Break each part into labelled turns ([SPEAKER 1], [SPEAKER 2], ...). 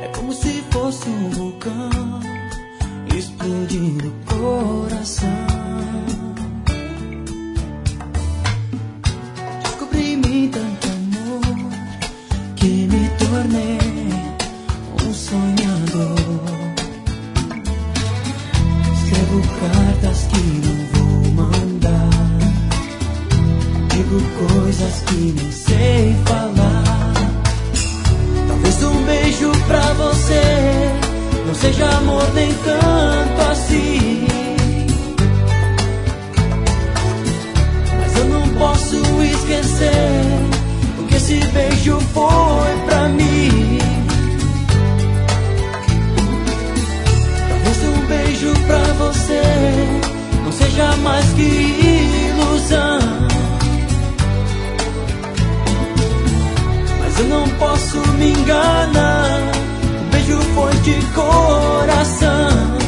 [SPEAKER 1] como se fosse um vulcão explodindo o coração. Descobri em mim tanto amor que me tornei um sonhador. Escrevo cartas que não vou mandar, digo coisas que nem sei falar. Talvez um beijo pra você não seja amor nem tanto assim, mas eu não posso esquecer o que esse beijo foi pra mim. Talvez um beijo pra você não seja mais que ilusão, mas eu não posso me enganar. O beijo foi de coração.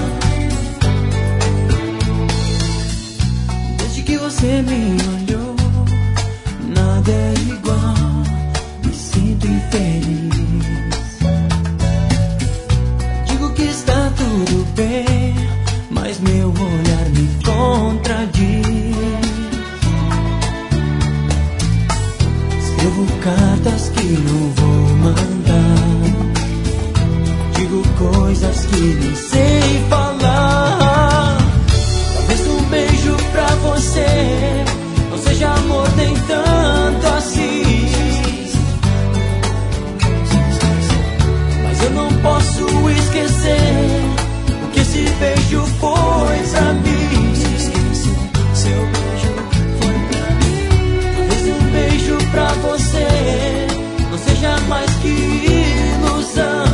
[SPEAKER 1] Desde que você me olhou, nada é igual, me sinto infeliz. Digo que está tudo bem, mas meu olhar me contradiz. Escrevo cartas que não vou mandar, digo coisas que nem sei falar. Talvez um beijo pra você não seja amor nem tanto assim, mas eu não posso esquecer o que esse beijo foi pra mim. Seu beijo foi pra mim. Talvez um beijo pra você não seja mais que ilusão,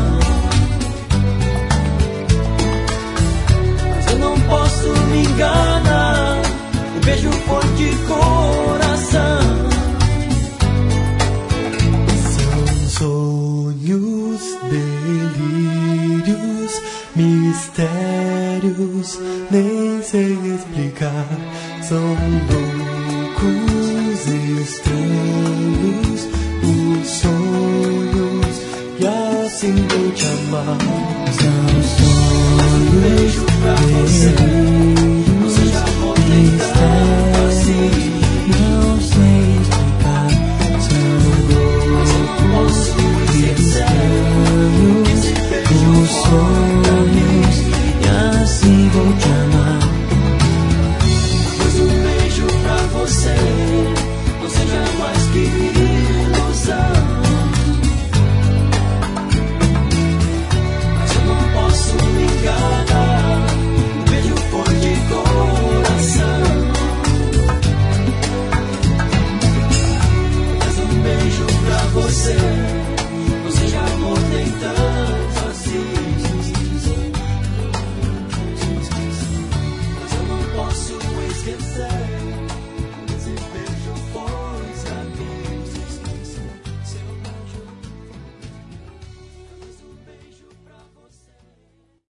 [SPEAKER 1] posso me enganar. O beijo foi de coração. São sonhos, delírios, mistérios, nem sei explicar. São loucos, estranhos os sonhos, e assim vou te amar. São sonhos, beijo pra você não seja amor nem tanto assim, não sei explicar. Mas eu não posso esquecer os sonhos, e assim vou te amar. Pois um beijo pra você não seja mais que ilusão, mas eu não posso me enganar. O beijo foi de coração. Mas um beijo pra você não seja amor nem tanto assim, mas eu não posso esquecer.